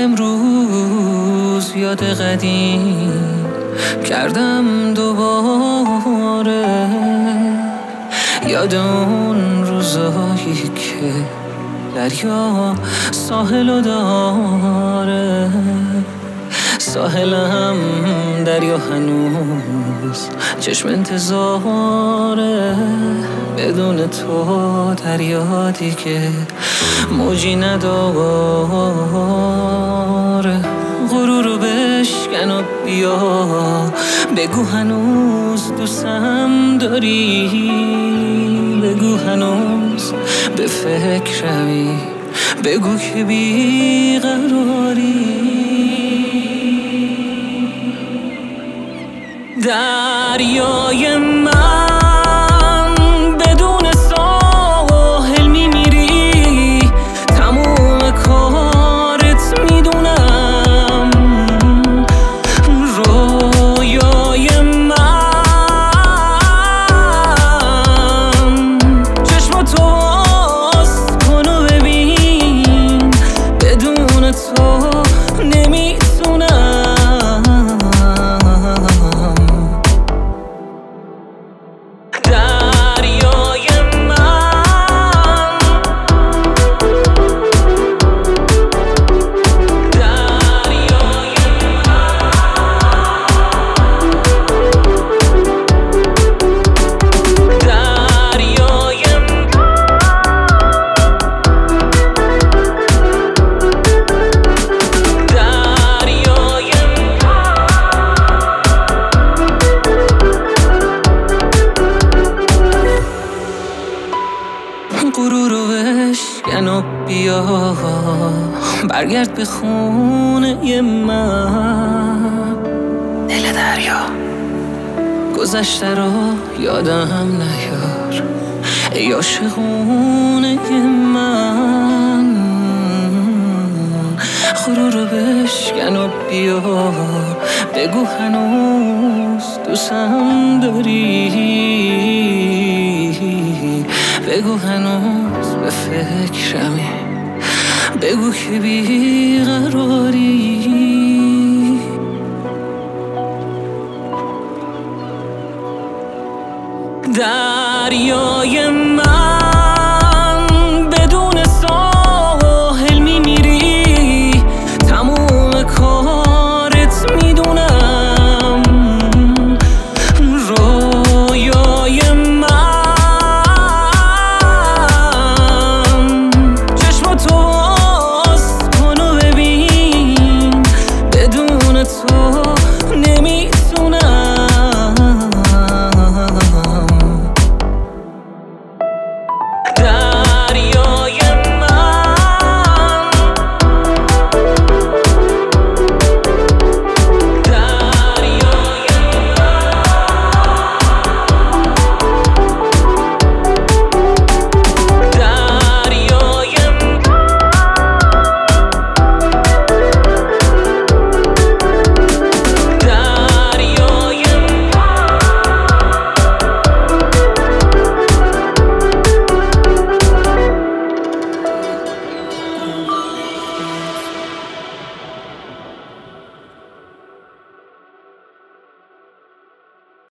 امروز یاد قدیم کردم دوباره، یاد اون روزایی که دریا ساحلو داره، ساحلم دریا هنوز چشم انتظاره، بدون تو دریا دیگه موجی نداره. غرورو بشکن و بیا بگو هنوز دوستم داری، بگو هنوز به فکرمی، بگو که بیقراری. دریای من بدون ساحل میمیری، تموم کارت میدونم. رویای من چشم تو باز کن و ببین، بدون تو نمیتونم. غرورو بشکن و بیا برگرد به خونه من. دل دریا گذشته رو یادم نیار، ای عاشقونه من. غرورو بشکن و بیا بگو هنوز دوستم داری، بگو هنوز به فکرمی، بگو که بیقراری. دریای